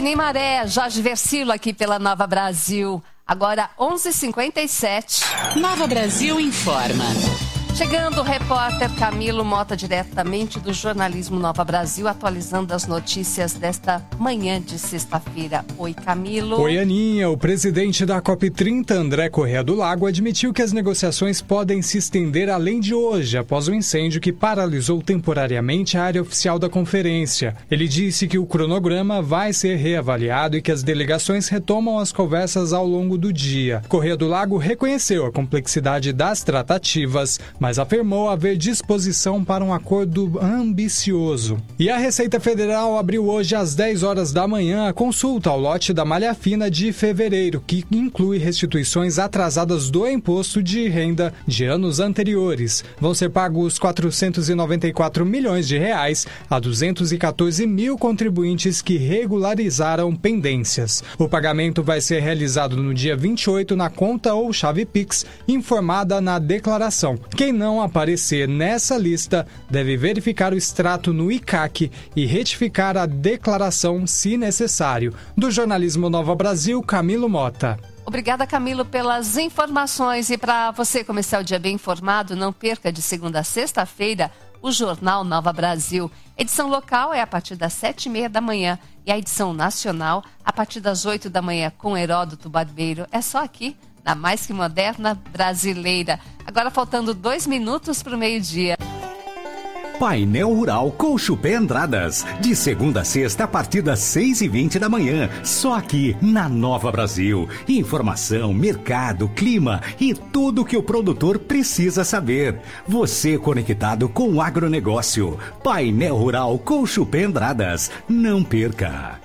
nem maré, Jorge Versilo aqui pela Nova Brasil. Agora 11h57. Nova Brasil informa. Chegando o repórter Camilo Mota, diretamente do jornalismo Nova Brasil, atualizando as notícias desta manhã de sexta-feira. Oi, Camilo. Oi, Aninha. O presidente da COP30, André Corrêa do Lago, admitiu que as negociações podem se estender além de hoje, após o incêndio que paralisou temporariamente a área oficial da conferência. Ele disse que o cronograma vai ser reavaliado e que as delegações retomam as conversas ao longo do dia. Corrêa do Lago reconheceu a complexidade das tratativas, mas afirmou haver disposição para um acordo ambicioso. E a Receita Federal abriu hoje às 10 horas da manhã a consulta ao lote da malha fina de fevereiro, que inclui restituições atrasadas do imposto de renda de anos anteriores. Vão ser pagos 494 milhões de reais a 214 mil contribuintes que regularizaram pendências. O pagamento vai ser realizado no dia 28 na conta ou chave Pix, informada na declaração. Quem não aparecer nessa lista deve verificar o extrato no ICAC e retificar a declaração se necessário. Do jornalismo Nova Brasil, Camilo Mota. Obrigada, Camilo, pelas informações. E para você começar o dia bem informado, não perca de segunda a sexta-feira o Jornal Nova Brasil. Edição local é a partir das 7h30 da manhã e a edição nacional a partir das 8 da manhã com Heródoto Barbeiro. É só aqui, na mais que moderna brasileira. Agora faltando 2 minutos para o meio-dia. Painel Rural com Chupé Andradas. De segunda a sexta a partir das 6h20 da manhã. Só aqui na Nova Brasil. Informação, mercado, clima e tudo que o produtor precisa saber. Você conectado com o agronegócio. Painel Rural com Chupé Andradas. Não perca.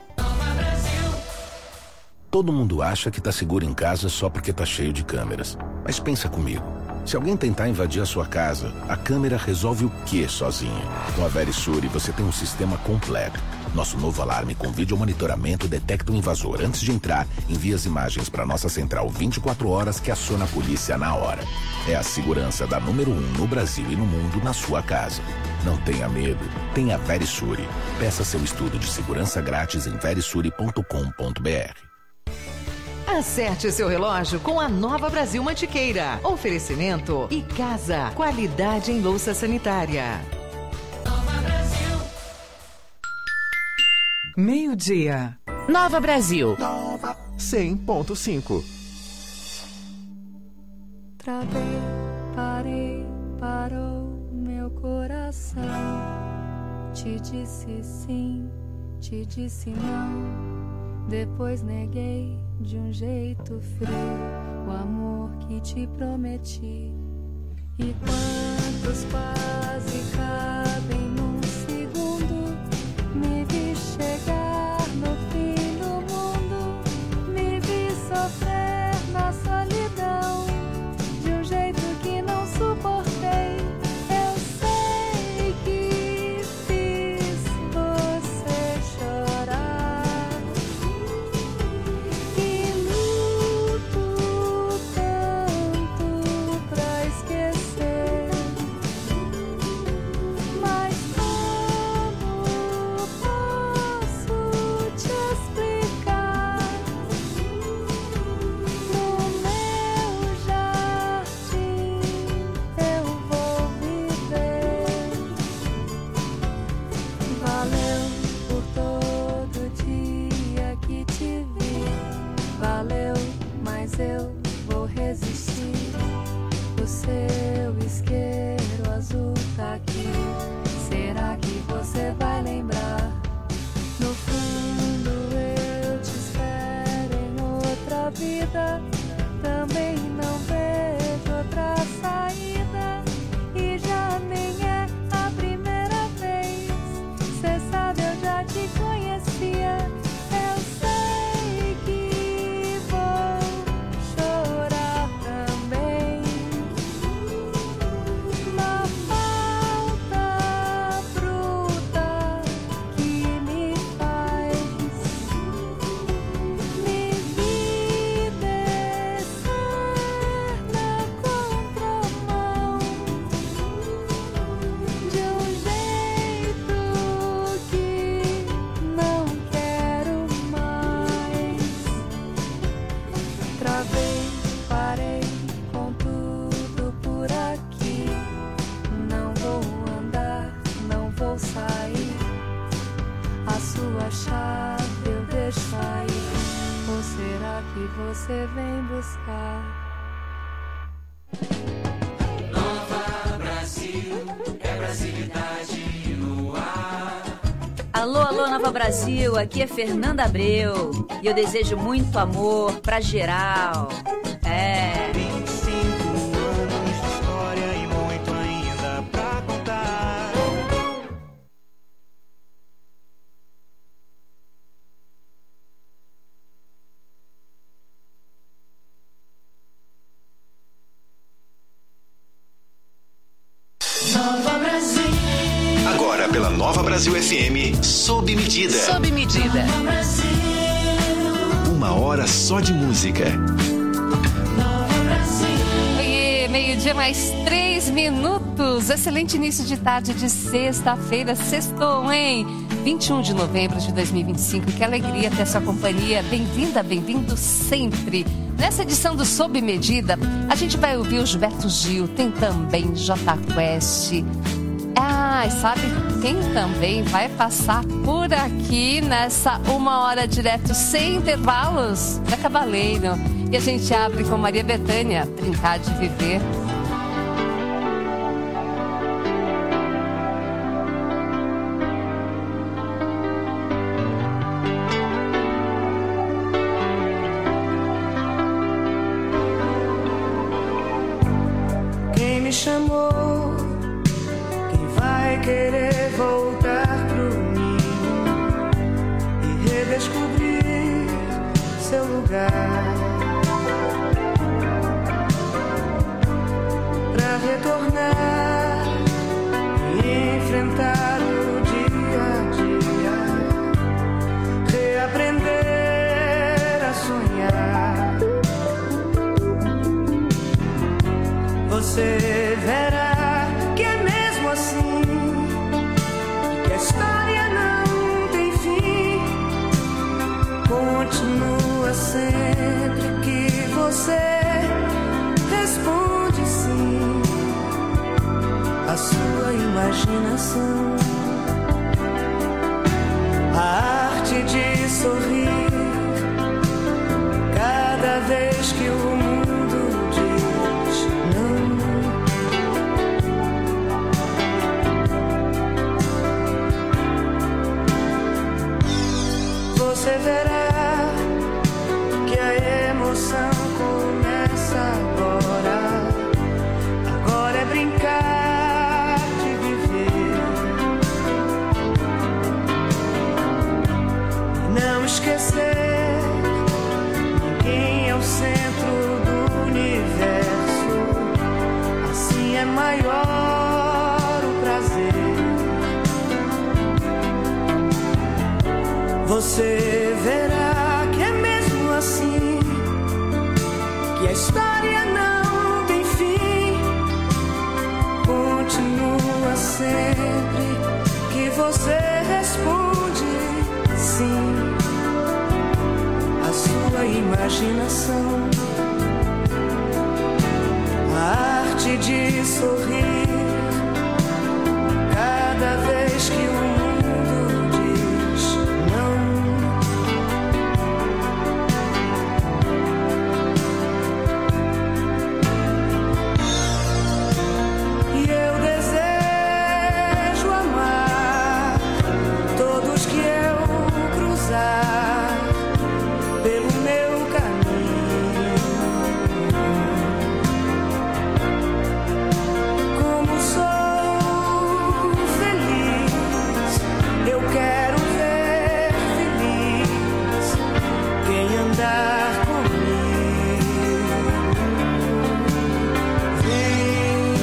Todo mundo acha que tá seguro em casa só porque tá cheio de câmeras. Mas pensa comigo. Se alguém tentar invadir a sua casa, a câmera resolve o quê sozinha? Com a Verisure você tem um sistema completo. Nosso novo alarme com vídeo monitoramento detecta o invasor antes de entrar, envia as imagens para nossa central 24 horas que aciona a polícia na hora. É a segurança da número 1 no Brasil e no mundo na sua casa. Não tenha medo, tenha Verisure. Peça seu estudo de segurança grátis em verisure.com.br. Acerte seu relógio com a Nova Brasil Mantiqueira. Oferecimento e casa. Qualidade em louça sanitária. Nova Brasil. Meio-dia. Nova Brasil. 100.5. Travei, parei, parou meu coração. Te disse sim, te disse não. Depois neguei de um jeito frio o amor que te prometi. E quantos quase cabem num segundo? Me vi chegar no fim do mundo, me vi sofrer na solidão de um jeito que não suportei. Eu sei que fiz você chorar e luto tanto pra esquecer. Nova Brasil, aqui é Fernanda Abreu e eu desejo muito amor pra geral. 25 anos de história e muito ainda pra contar. Nova Brasil. Agora pela Nova Brasil FM, sob medida. Sob medida. Nova Brasil. 1 hora só de música. Nova Brasil. Meio-dia mais 3 minutos. Excelente início de tarde de sexta-feira. Sextou, hein? 21 de novembro de 2025. Que alegria ter sua companhia. Bem-vinda, bem-vindo sempre. Nessa edição do Sob Medida, a gente vai ouvir o Gilberto Gil, tem também Jota Quest. Ah, e sabe quem também vai passar por aqui nessa 1 hora direto sem intervalos? Da Cavaleiro. E a gente abre com Maria Bethânia, Brincar de Viver. Quem me chamou? Quem vai querer voltar pro ninho e redescobrir seu lugar? Pra retornar e enfrentar o dia a dia, reaprender a sonhar. Você verá que é mesmo assim, que a história não tem fim. Continua sempre que você responde sim à sua imaginação. A arte de sorrir cada vez que o mundo diz não. Você verá que a emoção começa agora. Agora é brincar de viver. Não esquecer, ninguém é o centro do universo. Assim é maior o prazer. Você verá que é mesmo assim, que a história não tem fim. Continua sempre que você responde sim à sua imaginação. A arte de sorrir cada vez que o mundo diz não. E eu desejo amar todos que eu cruzar pelo meu caminho. Como sou feliz, eu quero ver feliz quem andar comigo. Vem.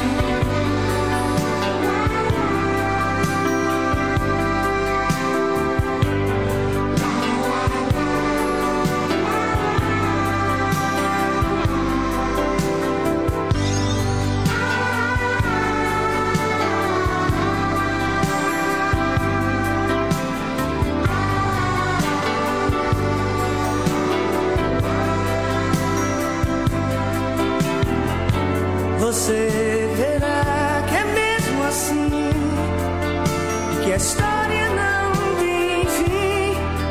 Você verá que é mesmo assim, que a história não tem fim.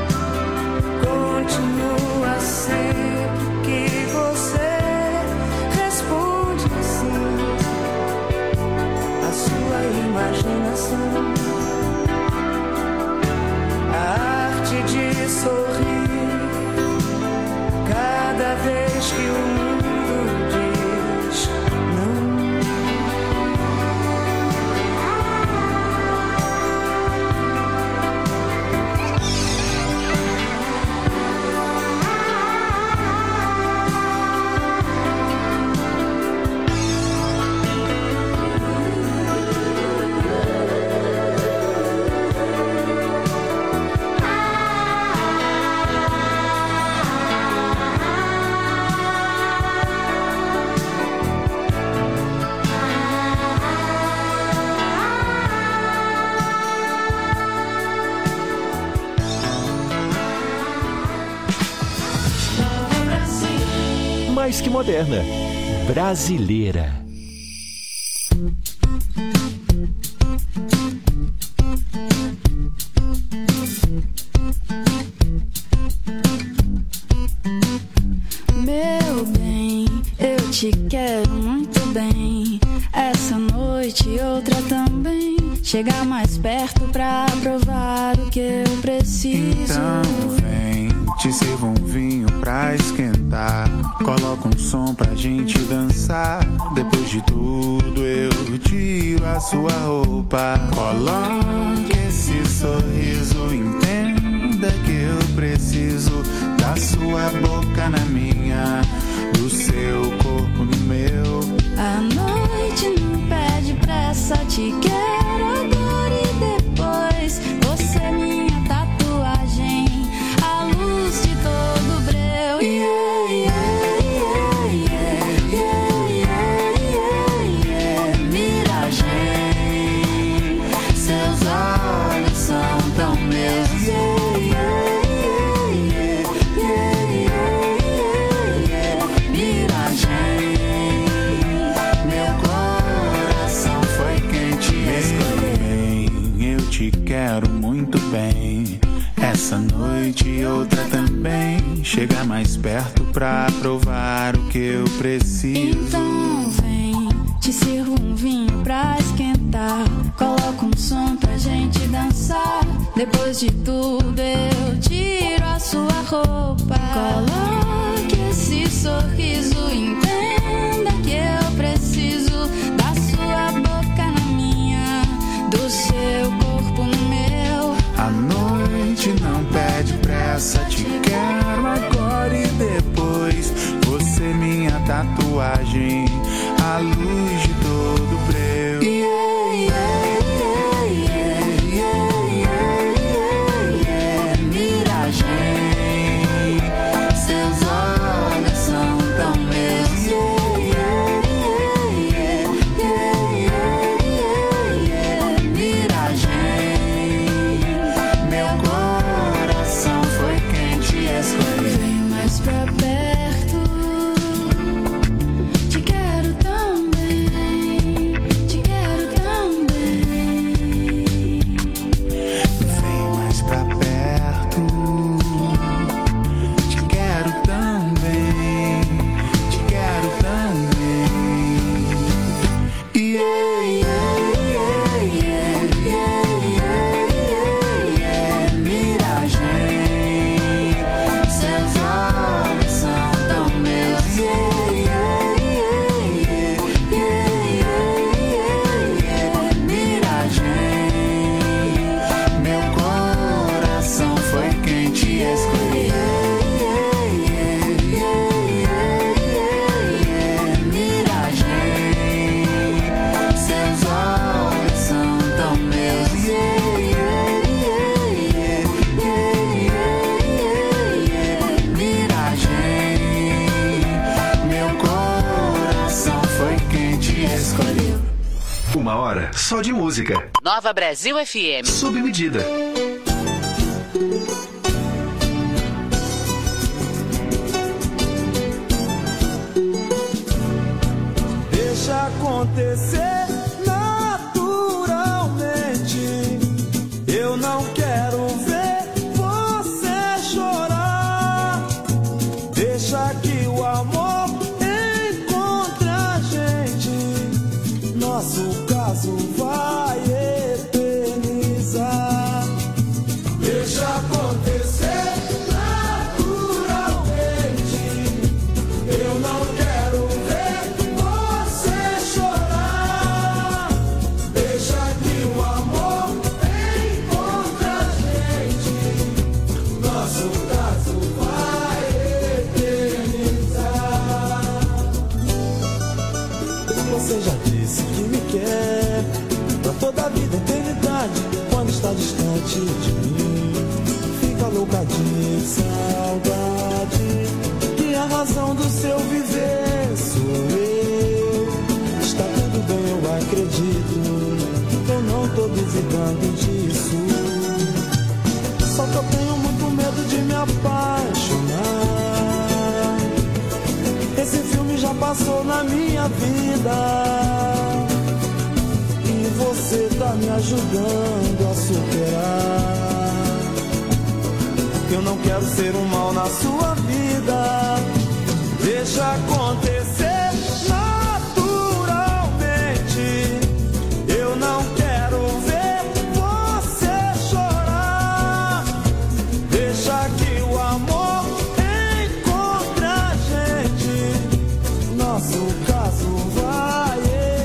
Continua sempre que você responde sim à sua imaginação. mais que moderna. Brasileira. Meu bem, eu te quero muito bem. Essa noite e outra também. Chegar mais perto pra provar o que eu preciso. Então vem, te sirvo um vinho pra esquentar. Coloca um som pra gente dançar. Depois de tudo eu tiro a sua roupa. Coloque esse sorriso, entenda que eu preciso da sua boca na minha, do seu corpo no meu. A noite não pede pressa, te quero agora e depois. Você é minha tatuagem, a luz de todo breu. Yeah, yeah, yeah, yeah, yeah, yeah. Miragem, seus olhos são tão meus. Yeah, yeah, yeah, yeah, yeah. Miragem, meu coração foi quem te escolheu. Eu te quero muito bem. Essa noite e outra também. Chega mais perto pra provar o que eu preciso. Então vem, te sirvo um vinho pra esquentar. Coloca um som pra gente dançar. Depois de tudo eu tiro a sua roupa. Coloque esse sorriso, entenda que eu preciso da sua boca na minha, do seu corpo no meu. A noite não pede pressa, te quero agora e depois. Você minha tatuagem, a luz de todo breu. Yeah, yeah, yeah, yeah, yeah, yeah, yeah. Miragem, seus olhos são tão meus. Yeah, yeah, yeah, yeah, yeah, yeah. Miragem, Meu coração foi quem te escolheu. vem mais pra perto. Te quero tão bem, te quero tão bem. Vem mais pra perto. Te quero também, te quero também. Yeah, yeah, yeah, yeah, yeah, yeah, yeah. Miragem, seus olhos são tão meus. Yeah, yeah, yeah, yeah, yeah, yeah. Miragem, meu coração foi quem te escolheu. Miragem, seus olhos são tão meus. Miragem, meu coração foi quem te escolheu. 1 hora só de música. Nova Brasil FM. Sob medida. Deixa acontecer naturalmente. Eu não quero ver você chorar. Deixa que o amor encontre a gente. Nosso caso vai eternizar. Deixa acontecer naturalmente. Eu não quero ver você chorar. Deixa que o amor encontre a gente. Nosso caso vai eternizar. Você já disse que me quer pra toda a vida, eternidade. Quando está distante de mim, fica louca de saudade. E a razão do seu viver sou eu. Está tudo bem, eu acredito. Eu não tô duvidando disso. Só que eu tenho muito medo de me apaixonar. Esse passou na minha vida e você tá me ajudando a superar. Eu não quero ser um mal na sua vida, deixa acontecer naturalmente. Eu não quero ver você chorar, deixa que o amor encontre a gente, nosso caso vai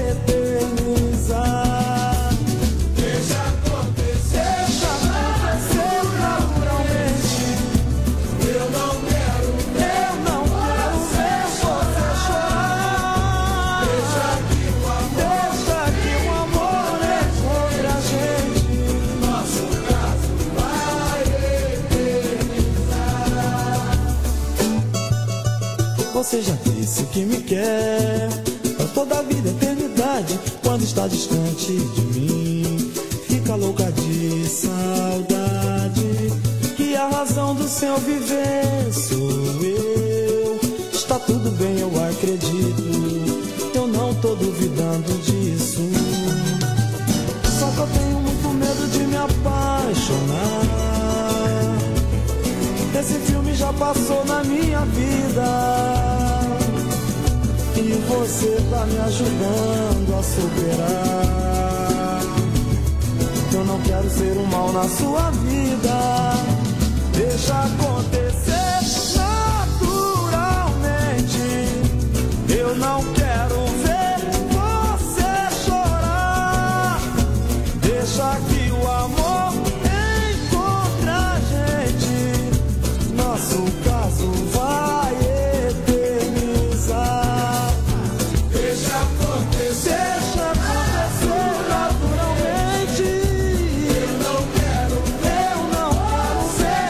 eternizar. Deixa acontecer naturalmente. Eu não quero ver você chorar, deixa que o amor encontre a gente, nosso caso vai eternizar. Você já disse que me quer pra toda a vida, eternidade. Quando está distante de mim, fica louca de saudade. Que a razão do seu viver sou eu. Está tudo bem, eu acredito, eu não tô duvidando disso. Só que eu tenho muito medo de me apaixonar. Esse filme já passou na minha vida e você tá me ajudando a superar. Eu não quero ser um mal na sua vida, deixa acontecer naturalmente. Eu não quero ver você chorar, deixa que o amor encontre a gente, nosso caso vai eternizar. Deixa acontecer naturalmente. Eu não quero ver você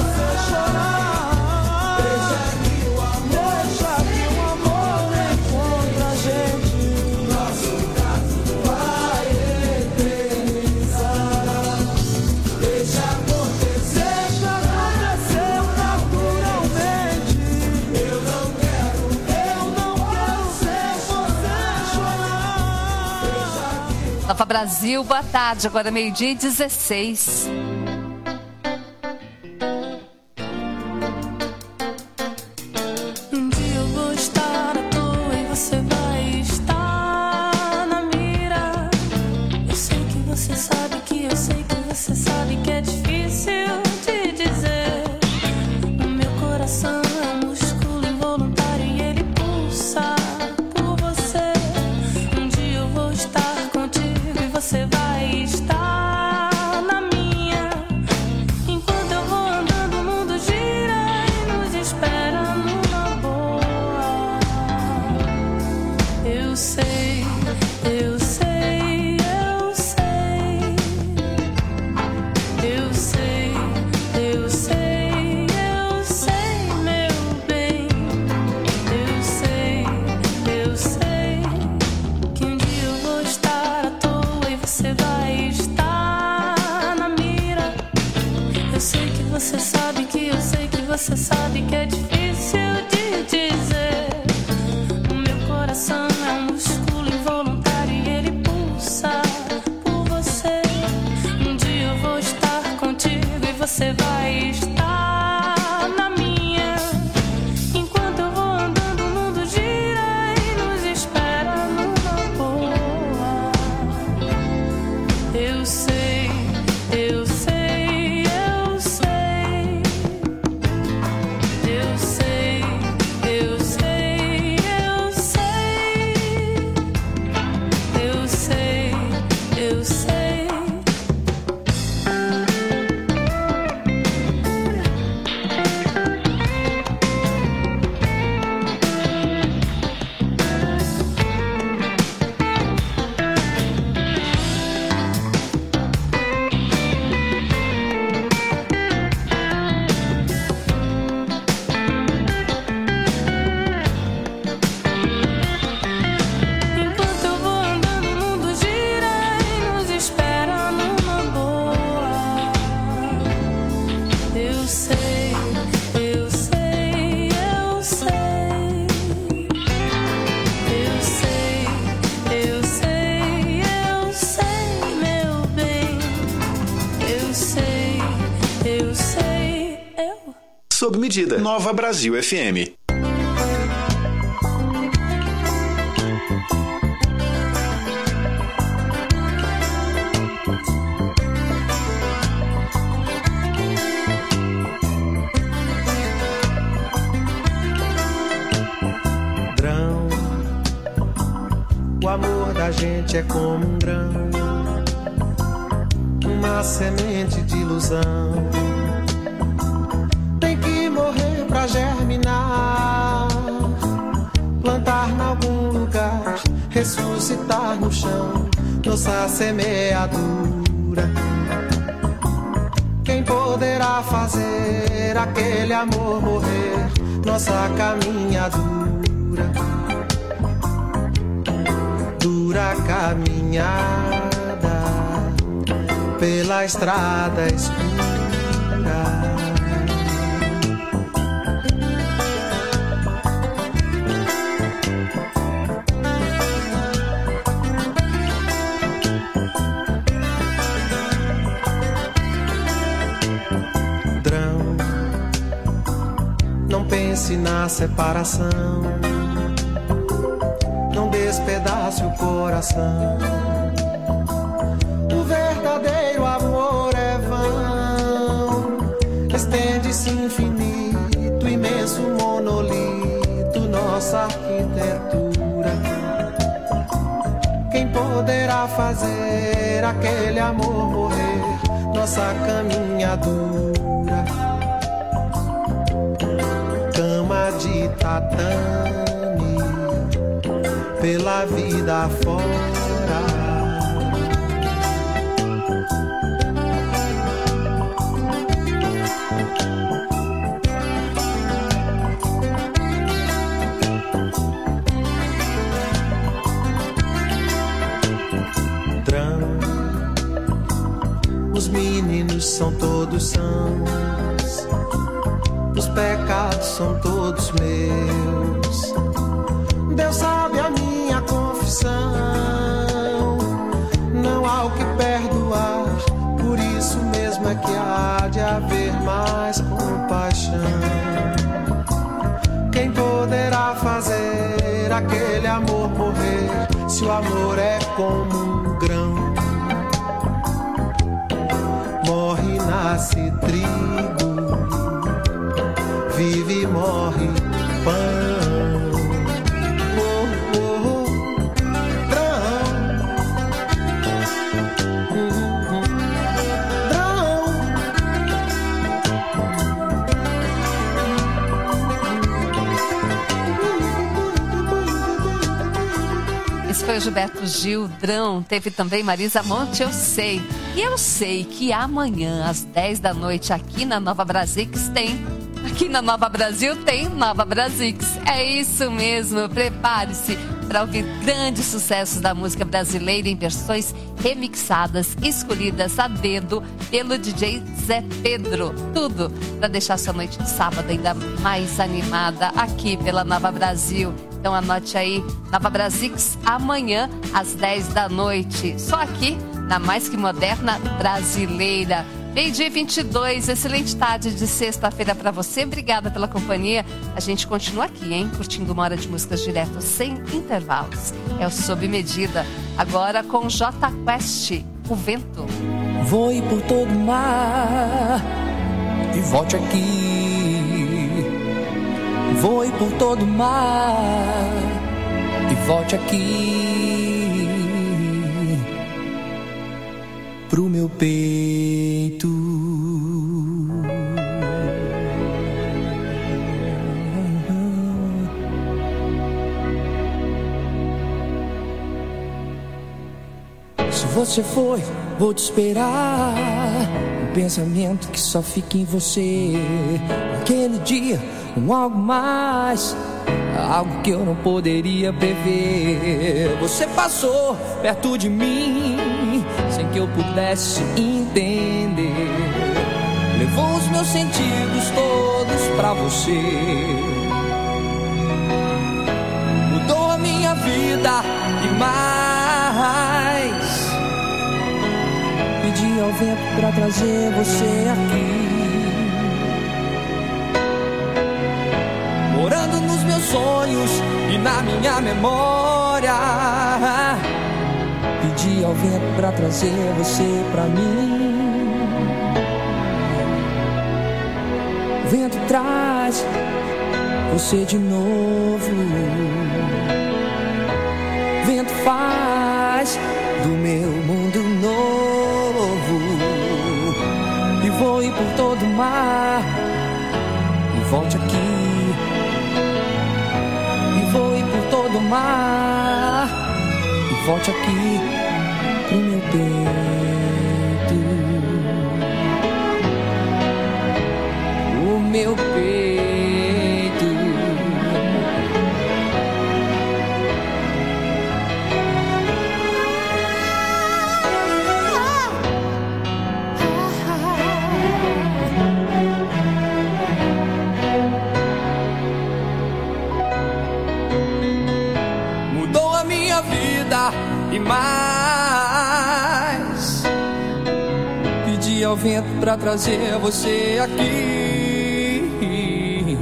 chorar, deixa que o amor encontre a gente, nosso caso vai eternizar. Deixa acontecer naturalmente. Eu não quero ver você chorar. Nova Brasil, boa tarde, agora 12:16. Um dia eu vou estar à toa e você vai estar na mira. Eu sei que você sabe que eu sei que você sabe que é difícil de dizer. O meu coração é um músculo involuntário e ele pulsa por você. Um dia eu vou estar contigo e você vai estar na minha. Enquanto eu vou andando, o mundo gira e nos espera numa boa. Eu sei, eu sei, eu sei. Eu sei, eu sei, eu sei, meu bem. Eu sei que um dia eu vou estar à toa e você vai estar na mira. Eu sei que você sabe que eu sei que você sabe que é difícil de dizer. O meu coração é um músculo involuntário e ele pulsa por você. Um dia eu vou estar contigo e você vai estar na minha. Enquanto eu vou andando, o mundo gira e nos espera numa boa. Eu sei, eu sei, eu sei. Eu sob medida. Nova Brasil FM. O amor da gente é como um grão, uma semente de ilusão. Tem que morrer pra germinar, plantar em algum lugar, ressuscitar no chão, nossa semeadura. Quem poderá fazer aquele amor morrer, nossa caminhadura? Dura caminhada pela estrada escura. Drão, não pense na separação, não despedace o coração. O verdadeiro amor é vão, estende-se infinito, imenso monolito, nossa arquitetura. Quem poderá fazer aquele amor morrer, nossa caminhadura? Cama de tatame pela vida fora. Drama, os meninos são todos sãos, os pecados são todos meus. Deus sabe a minha confissão, não há o que perdoar, por isso mesmo é que há de haver mais compaixão. Quem poderá fazer aquele amor morrer, se o amor é como um grão? Morre, nasce trigo, vive e morre pão. Foi o Gilberto Gil, Drão. Teve também Marisa Monte, Eu Sei. E eu sei que amanhã, às 10 da noite, aqui na Nova Brasix tem... Aqui na Nova Brasil tem Nova Brasix. É isso mesmo, prepare-se para ouvir grandes sucessos da música brasileira em versões remixadas, escolhidas a dedo pelo DJ Zé Pedro. Tudo para deixar sua noite de sábado ainda mais animada aqui pela Nova Brasil. Então anote aí, Nova Brasix, amanhã às 10 da noite. Só aqui, na Mais Que Moderna Brasileira. Meio-dia 22, excelente tarde de sexta-feira para você. Obrigada pela companhia. A gente continua aqui, hein? Curtindo uma hora de músicas direto, sem intervalos. É o Sob Medida. Agora com J Quest, O Vento. Voe por todo o mar e volte aqui. Voe por todo o mar e volte aqui pro meu peito. Se você foi, vou te esperar. Um pensamento que só fica em você. Aquele dia, algo mais, algo que eu não poderia prever. Você passou perto de mim, sem que eu pudesse entender. Levou os meus sentidos todos pra você. Mudou a minha vida e mais. Pedi ao vento pra trazer você aqui. morando nos meus sonhos e na minha memória. Pedi ao vento pra trazer você pra mim. O vento traz você de novo. O vento faz do meu mundo novo. E voe por todo o mar e volte aqui. E voe por todo o mar e volte aqui pro meu peito. O meu peito. E mais, pedi ao vento pra trazer você aqui,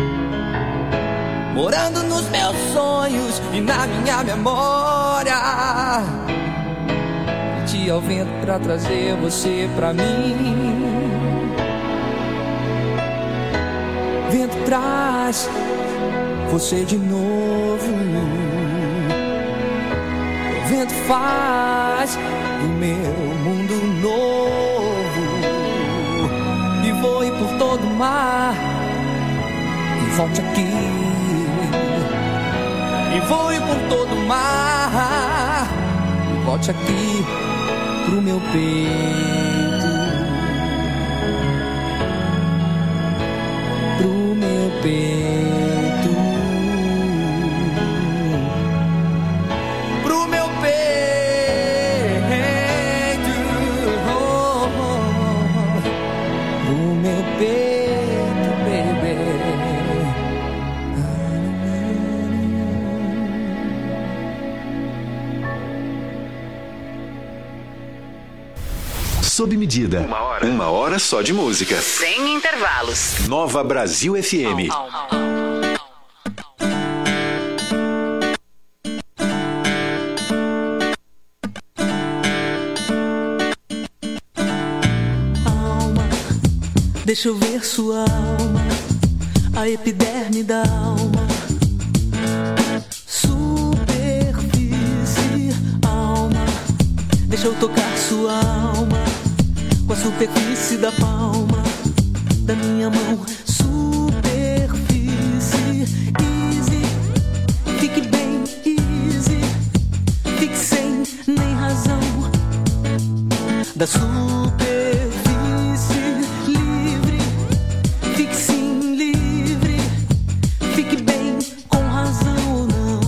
morando nos meus sonhos e na minha memória. Pedi ao vento pra trazer você pra mim. Vento traz você de novo. O vento faz do meu mundo novo. E voe por todo o mar e volte aqui. E voe por todo o mar e volte aqui pro meu peito. Pro meu peito. Sob medida. Uma hora só de música. Sem intervalos. Nova Brasil FM. Alma, deixa eu ver sua alma, a epiderme da alma. Superfície, alma, deixa eu tocar sua alma com a superfície da palma da minha mão. Superfície, easy, fique bem easy, fique sem nem razão. Da superfície livre, fique sim livre, fique bem com razão ou não.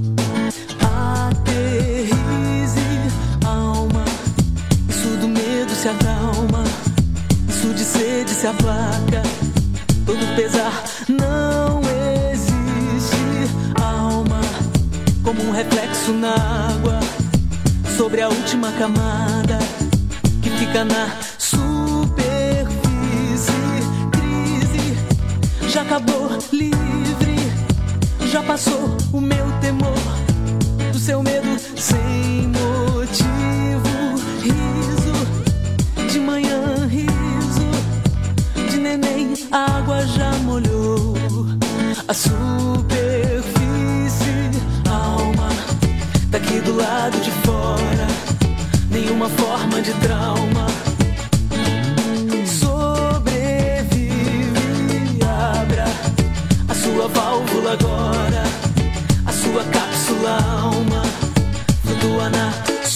Aterrize, alma, isso do medo se acalma, isso de sede se aplaca, todo pesar não existe. Alma, como um reflexo na água, sobre a última camada que fica na superfície. Crise, já acabou, livre, já passou o meu temor, do seu medo sem motivo. Riso, de manhã riso, de neném a água já molhou a superfície. Alma, daqui do lado de fora, nenhuma forma de trauma. Sobrevive, abra a sua válvula agora, a sua cápsula alma flutua na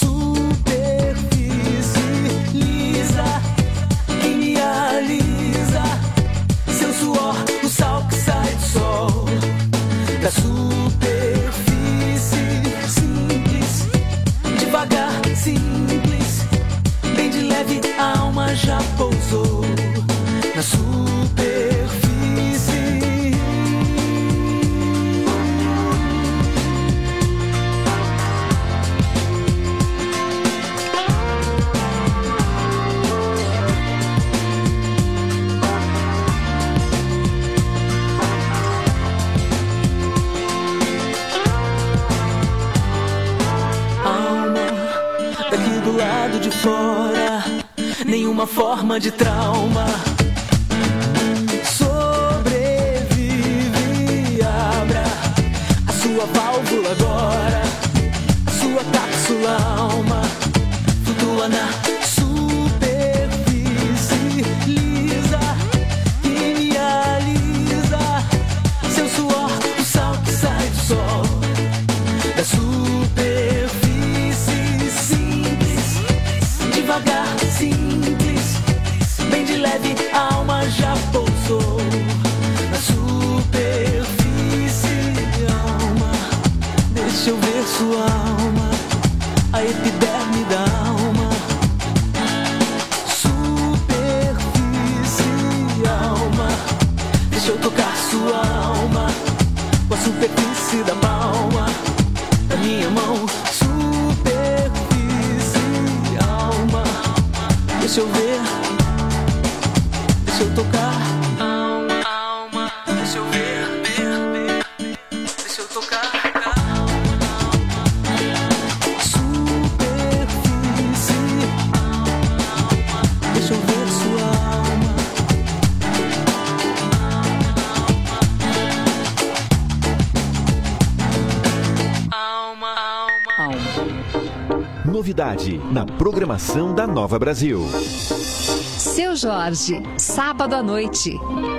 superfície lisa, que me alisa, seu suor, o sal que sai do sol. Da superfície simples, devagar, simples, bem de leve, a alma já pousou na superfície. daqui do lado de fora, nenhuma forma de trauma. Sobrevive, abra a sua válvula agora, a sua cápsula alma flutua na superfície lisa que me alisa. Seu suor, o sal que sai do sol, da superfície simples, devagar, simples, bem de leve, a alma já pousou na superfície. Alma, deixa eu ver sua alma, a epiderme da alma. Superfície, alma, deixa eu tocar sua alma com a superfície da palma da minha mão. Superfície, alma, deixa eu ver, deixa eu tocar. Alma, alma, deixa eu ver, deixa eu tocar. Superfície, deixa eu ver sua alma. Novidade na programação da Nova Brasil. Seu Jorge, sábado à noite.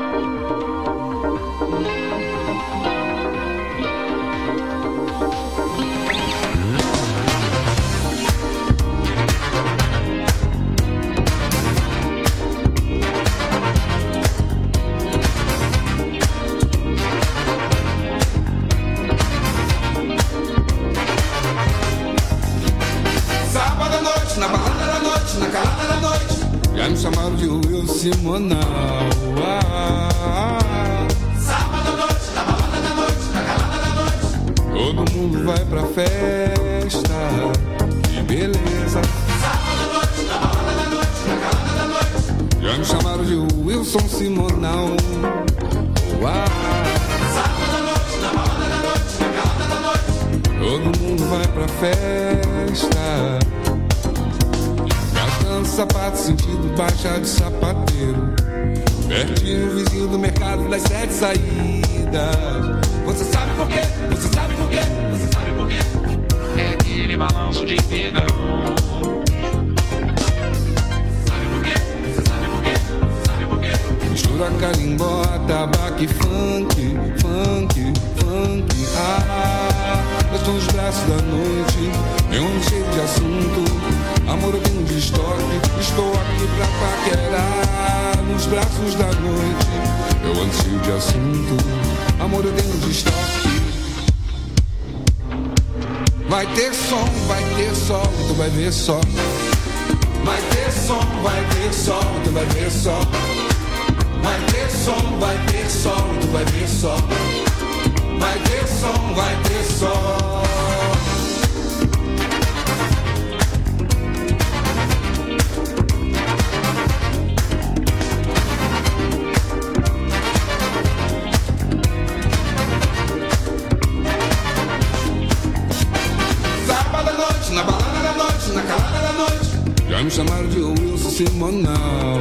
Sábado à noite, na balada da noite, na calada da noite, já me chamaram de Will Simonal. Sábado à noite, na balada da noite, na calada da noite, todo mundo vai pra festa, que beleza. Sábado à noite, na balada da noite, na calada da noite, já me chamaram de Wilson Simonal. Sábado à noite, na balada da noite, na calada da noite, todo mundo vai pra festa. Gastando sapato, sentido baixa de sapateiro, pertinho, vizinho do mercado das 7 saídas. Você sabe por quê? Você sabe por quê? Você sabe por quê? É aquele balanço de pegão. Sabe por quê? Você sabe por quê? Você sabe por quê? Mistura carimbó, tabaco e funk, funk, funk. Eu estou nos braços da noite, eu ando cheio de assunto. Amor, eu tenho de estoque, estou aqui pra paquerar. Nos braços da noite, eu ando cheio de assunto. Amor, eu tenho de estoque. Vai ter som, tu vai ver só. Vai ter som, tu vai ver só. Vai ter som, tu vai ver só. Vai ter som, Sábado à noite, na balada da noite, na calada da noite, já me chamaram de Wilson Simonal.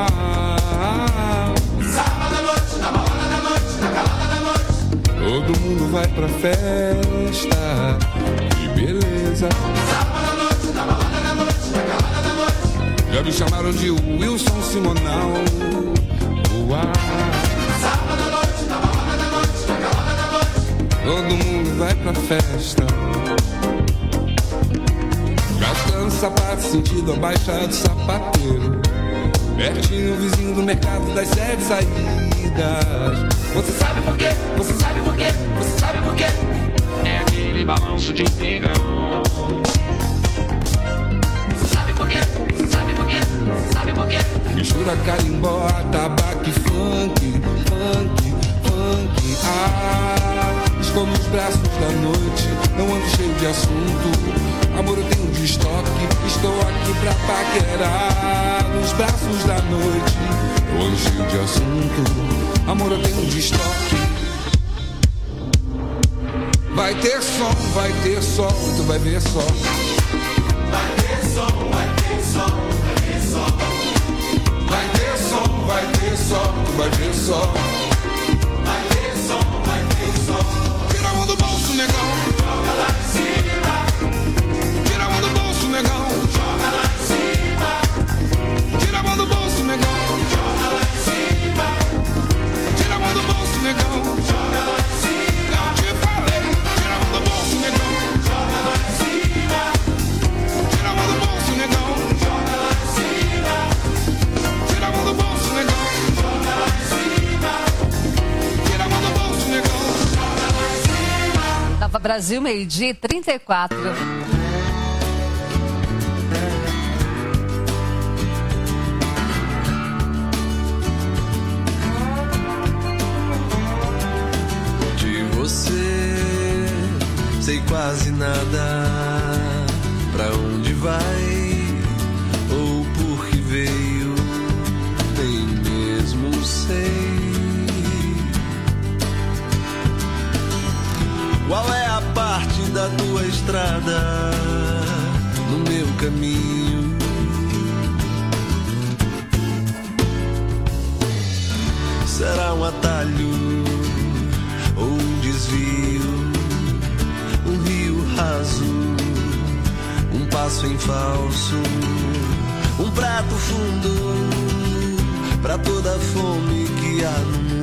Sábado à noite, na balada da noite, na calada da noite, todo mundo vai pra festa, que beleza. Sábado à noite, na balada da noite, na calada da noite, já me chamaram de Wilson Simonal. Sábado à noite, na balada da noite, na calada da noite, todo mundo vai pra festa. Gastando sapato, sentido abaixado, sapateiro, pertinho, vizinho do mercado das 7 saídas. Você sabe por quê? Você sabe por quê? Você sabe por quê? É aquele balanço de pegão. Você sabe por quê? Você sabe por quê? Você sabe por quê? Mistura carimbó, tabaco e funk, funk, funk. Estou nos braços da noite, não ando cheio de assunto. Amor, eu tenho de estoque, estou aqui pra paquerar. Nos braços da noite, eu ando cheio de assunto. Amor, eu tenho de estoque. Vai ter som, tu vai ver só. Vai ter Brasil, 12h34. De você sei quase nada, pra onde vai ou por que veio, nem mesmo sei. Qual é a parte da tua estrada no meu caminho? Será um atalho ou um desvio, um rio raso, um passo em falso, um prato fundo pra toda a fome que há no mundo.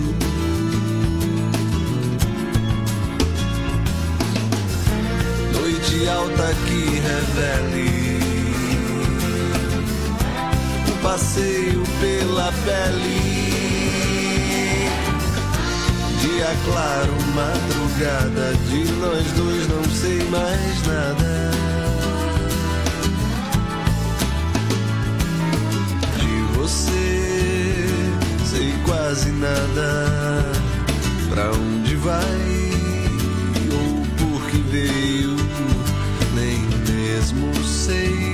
Noite alta que revele um passeio pela pele. Dia claro, madrugada, de nós dois não sei mais nada. De você sei quase nada, pra onde vai ou por que veio, nem mesmo sei.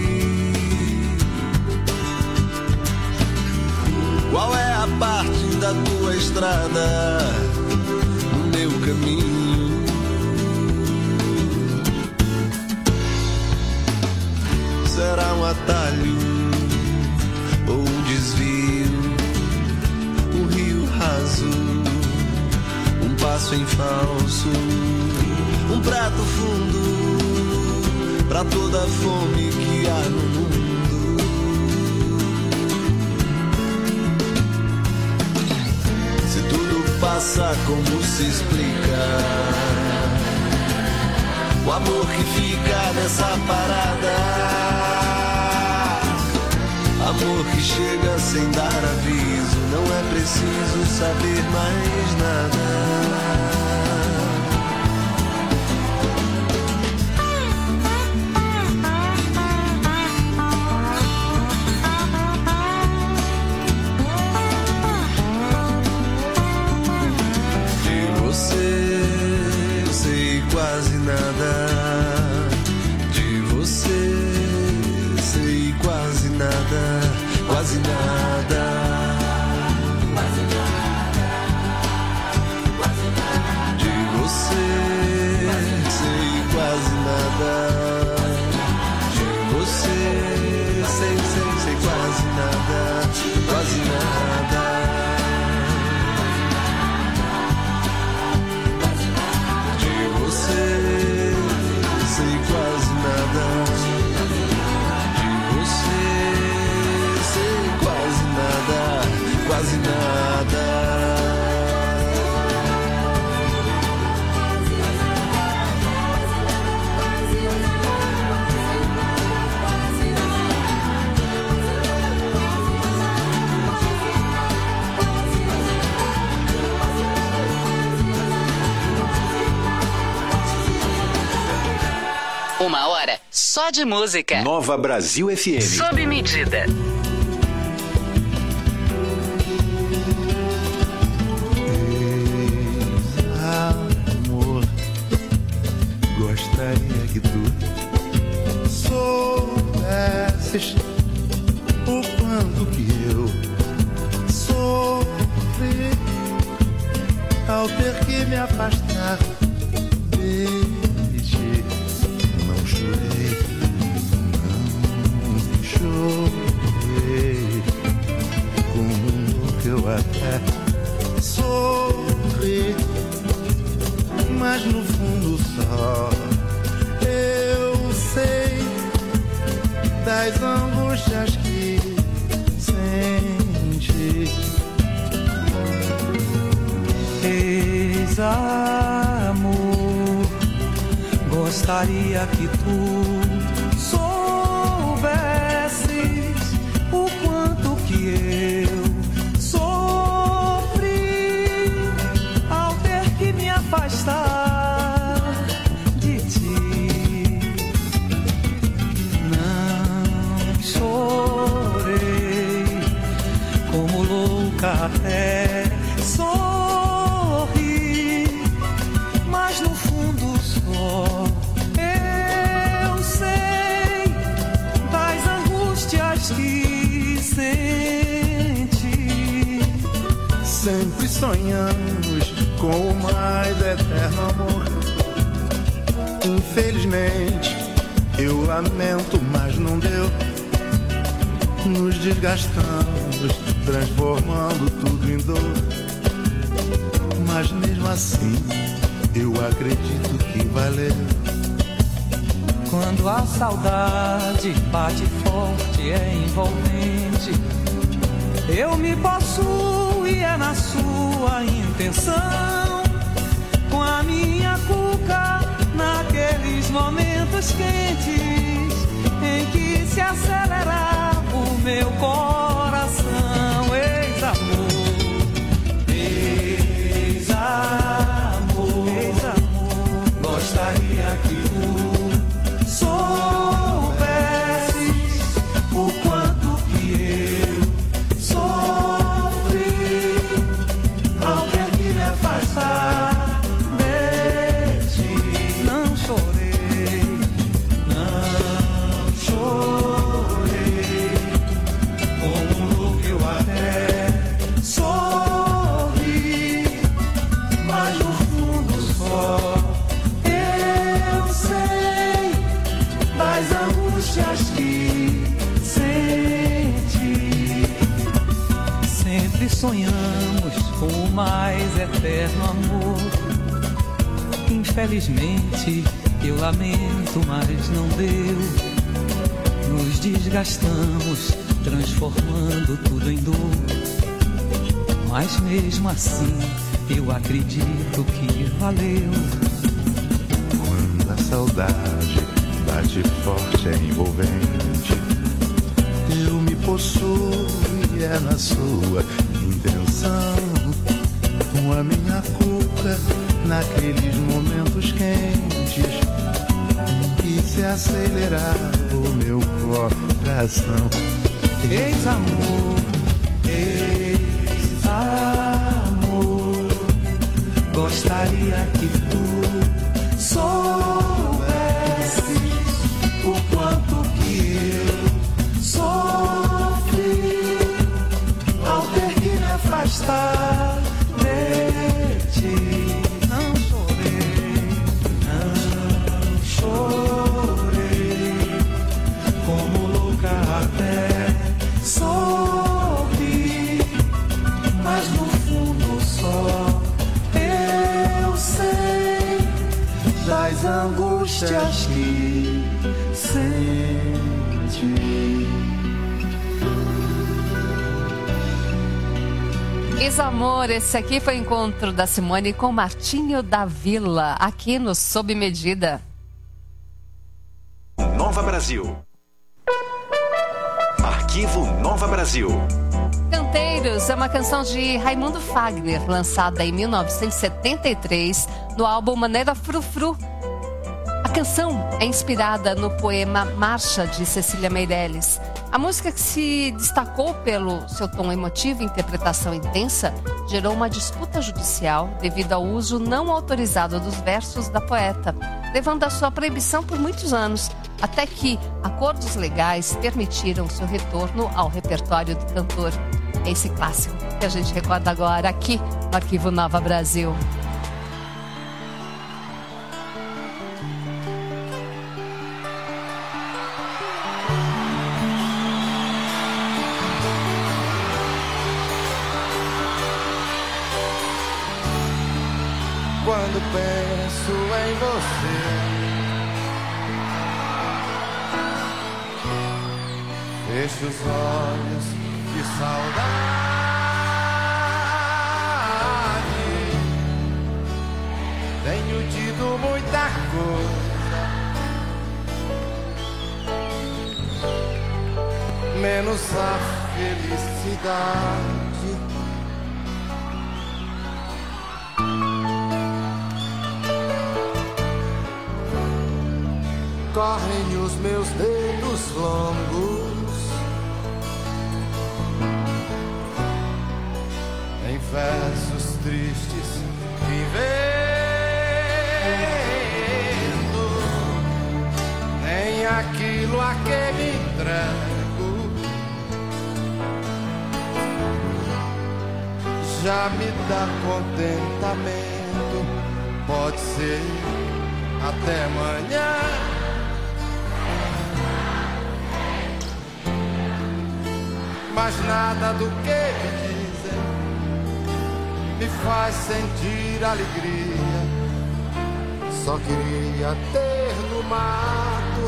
Qual é a parte da tua estrada no meu caminho? Será um atalho ou um desvio, um rio raso, um passo em falso, um prato fundo pra toda a fome que há no mundo. Se tudo passa, como se explica o amor que fica nessa parada? Amor que chega sem dar aviso, não é preciso saber mais nada. Quase nada, de você sei quase nada, quase nada, quase nada, quase nada. De você sei quase nada, de você sei quase nada, quase nada. Sei quase nada, de você sei quase nada, quase nada. Uma hora só de música. Nova Brasil FM. Sob medida. Amor, gostaria que tu soubesses o quanto que eu sofri ao ter que me afastar de ti. Não chorei, como que eu até sofri, mas no fundo só eu sei das angústias que senti. Ex-amor, gostaria que tu soubesses o quanto que eu sofri ao ter que me afastar boca até sorri, mas no fundo só eu sei das angústias que sente. Sempre sonhamos com o mais eterno amor. Infelizmente, eu lamento, mas não deu. Nos desgastamos, transformando tudo em dor. Mas mesmo assim, eu acredito que valeu. Quando a saudade bate forte, é envolvente. Eu me possuo e é na sua intenção. Com a minha cuca, naqueles momentos quentes em que se acelera o meu coração. Ex-amor, ex-amor, ex-amor. Gostaria que tu soubesses o quanto que eu sofri ao ter que me afastar de ti. Não chorei, não chorei, como que eu até sorri, mas no fundo só eu sei das angústias que sente. Sempre sonhamos com o mais eterno amor. Infelizmente, eu lamento, mas não deu. Nos desgastamos, transformando tudo em dor. Mas mesmo assim, eu acredito que valeu. Quando a saudade bate forte, é envolvente. Eu me possuo e é na sua intenção. Com a minha cuca, naqueles momentos quentes em que se acelerava o meu coração. Ex-amor, ex-amor, gostaria que tu soubesses o quanto que eu sofri ao ter que me afastar de ti. Não chorei, não chorei, como louca até sorri, mas no fundo só eu sei das angústias que sente. Ex-amor, esse aqui foi o encontro da Simone com Martinho da Vila, aqui no Sob Medida. Nova Brasil. Arquivo Nova Brasil. Canteiros é uma canção de Raimundo Fagner, lançada em 1973 no álbum Maneira Frufru. A canção é inspirada no poema Marcha, de Cecília Meirelles. A música, que se destacou pelo seu tom emotivo e interpretação intensa, gerou uma disputa judicial devido ao uso não autorizado dos versos da poeta, levando à sua proibição por muitos anos, até que acordos legais permitiram seu retorno ao repertório do cantor. É esse clássico que a gente recorda agora aqui no Arquivo Nova Brasil. Quando penso em você, fecho os olhos de saudade. Tenho tido muita coisa, menos a felicidade. Correm os meus dedos longos já me dá contentamento. Pode ser até amanhã. Mas nada do que me dizem me faz sentir alegria. Só queria ter no mato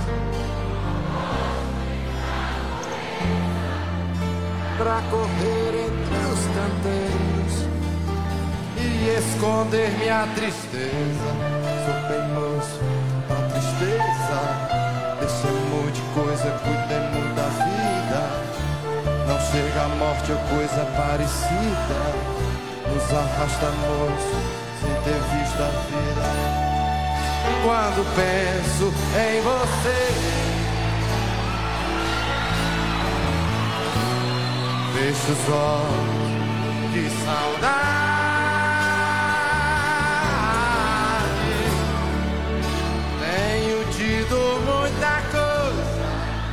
pra correr entre os canteiros e esconder minha tristeza. Sou teimoso pra tristeza. Deixemos de coisa, cuidemos da vida. Não chega a morte ou coisa parecida. Nos arrastamos sem ter visto a vida. Quando penso em você, fecho os olhos de saudade. Tenho tido muita coisa,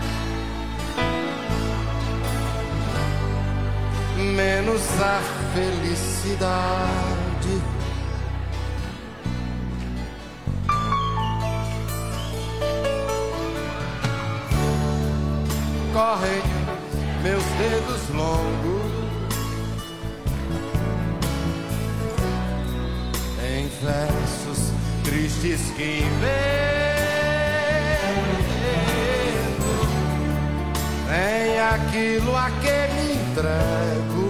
menos a felicidade. Correm meus dedos longos em versos tristes que invento, nem aquilo a que me entrego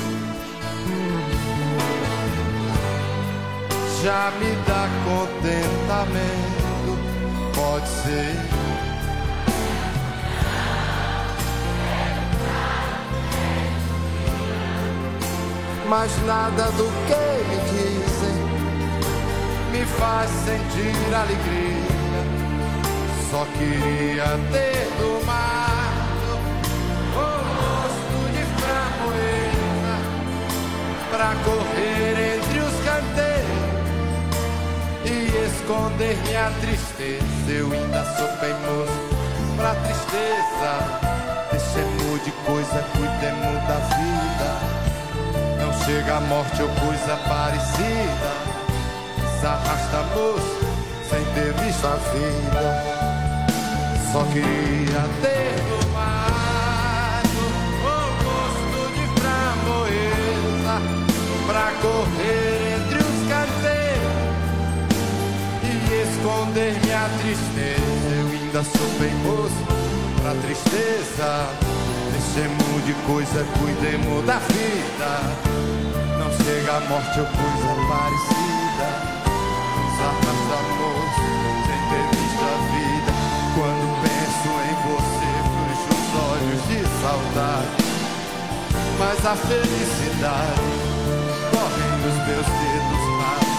já me dá contentamento. Pode ser mas nada do que me dizem me faz sentir alegria. Só queria ter do mato o gosto de framboesa pra correr entre os canteiros e esconder minha tristeza. Eu ainda sou teimoso pra tristeza. Deixemos de coisa, cuidemos da vida. Não chega a morte ou coisa parecida. Se arrastamos sem ter visto a vida. Só queria ter no mato o gosto de framboesa pra correr entre os canteiros e esconder minha tristeza. Eu ainda sou teimoso pra tristeza. Deixemos de coisa, cuidemos da vida. Não chega a morte ou coisa parecida. Nos arrastamos sem ter visto a vida. Quando penso em você, fecho os olhos de saudade. Mas a felicidade corre nos meus dedos rápidos.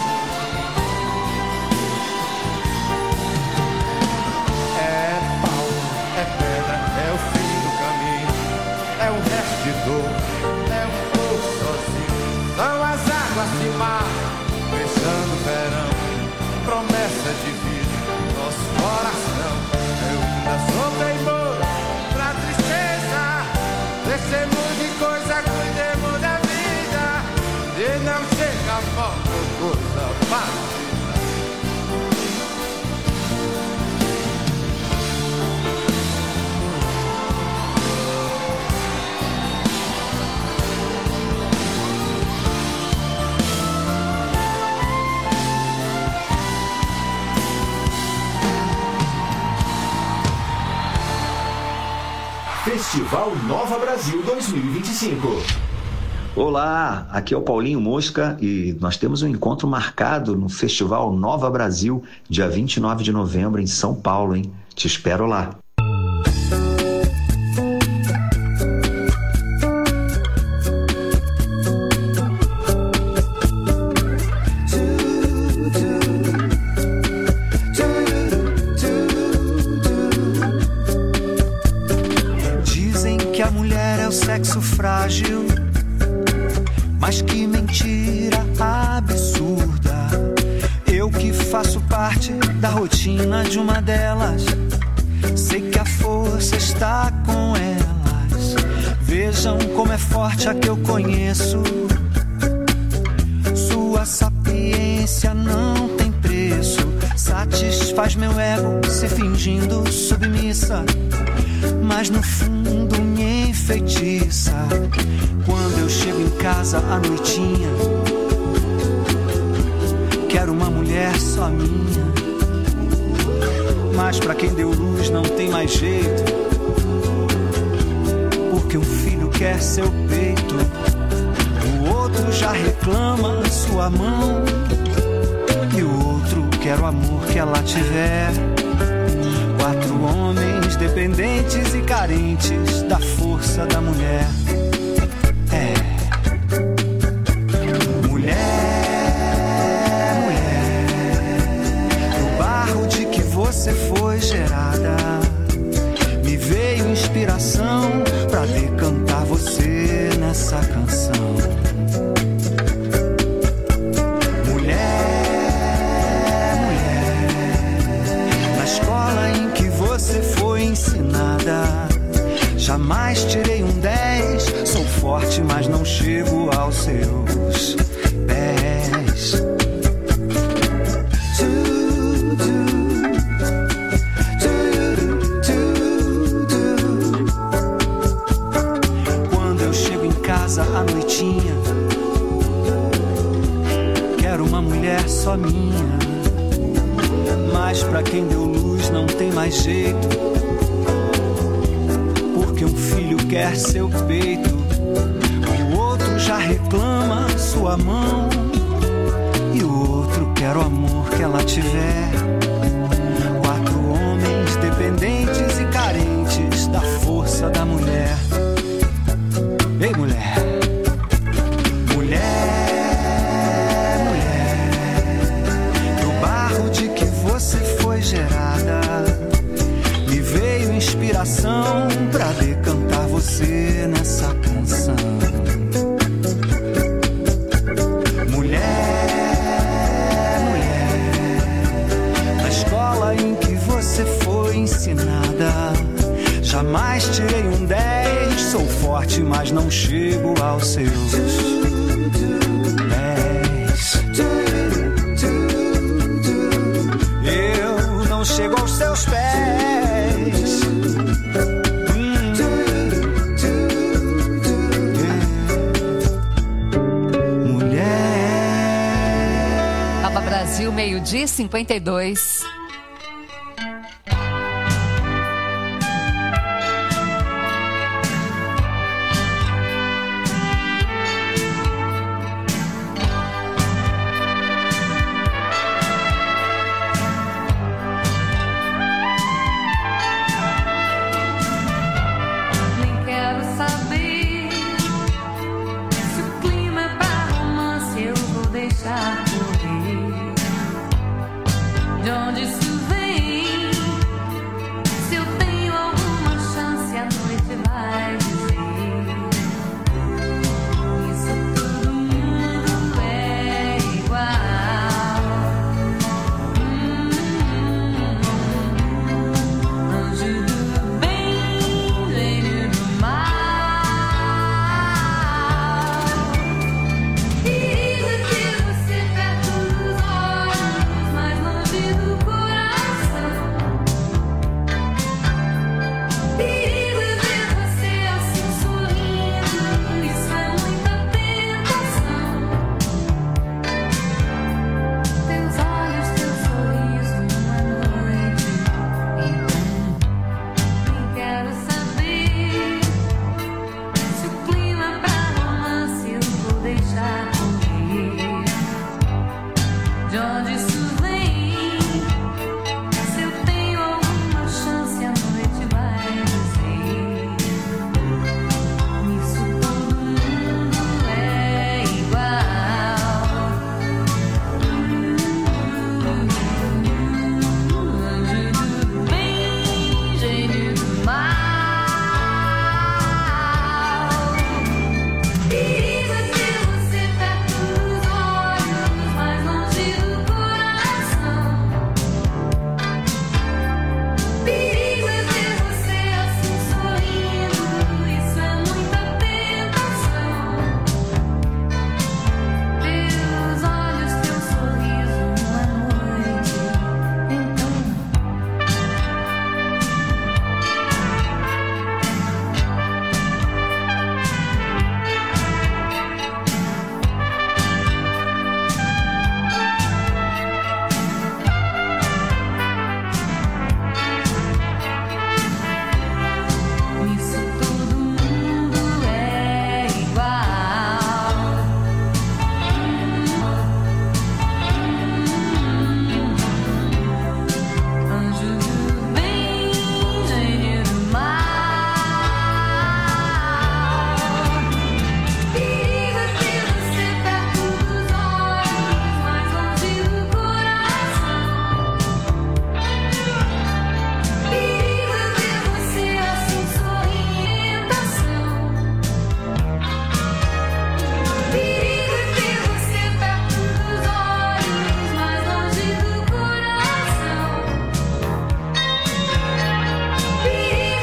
É pau, é pedra, é o fim do caminho. É um resto de dor, é um pouco sozinho. São as águas de mar, fechando o verão. Promessa de vida, nosso coração. Eu ainda sou teimoso pra tristeza. Deixemos de coisa, cuidemos da vida. E não chega a volta, coisa fácil. Festival Nova Brasil 2025. Olá, aqui é o Paulinho Mosca e nós temos um encontro marcado no Festival Nova Brasil, dia 29 de novembro em São Paulo, hein? Te espero lá. Sexo frágil, mas que mentira absurda. Eu que faço parte da rotina de uma delas, sei que a força está com elas. Vejam como é forte a que eu conheço. obediência não tem preço. Satisfaz meu ego se fingindo submissa, mas no fundo me enfeitiça. Quando eu chego em casa à noitinha, quero uma mulher só minha. Mas pra quem deu luz não tem mais jeito, porque um filho quer seu peito, o outro já reclama sua mão, e o outro quer o amor que ela tiver. 4 homens dependentes e carentes da força da mulher. Mulher, no barro de que você foi gerada, me veio inspiração pra decantar você nessa canção. Você foi ensinada, jamais tirei um 10. Sou forte, mas não chego aos seus pés. Quando eu chego em casa à noitinha, quero uma mulher só minha. Mas pra quem deu luz não tem mais jeito, porque um filho quer seu peito, o outro já reclama sua mão, e o outro quer o amor que ela tiver. 4 homens dependentes e carentes da força da mulher. Ei, mulher, você foi gerada, me veio inspiração pra decantar você nessa canção. Mulher, na escola em que você foi ensinada, jamais tirei um 10. Sou forte, mas não chego aos seus 10. Chego aos seus pés. Mulher. Nova Brasil, 12:52.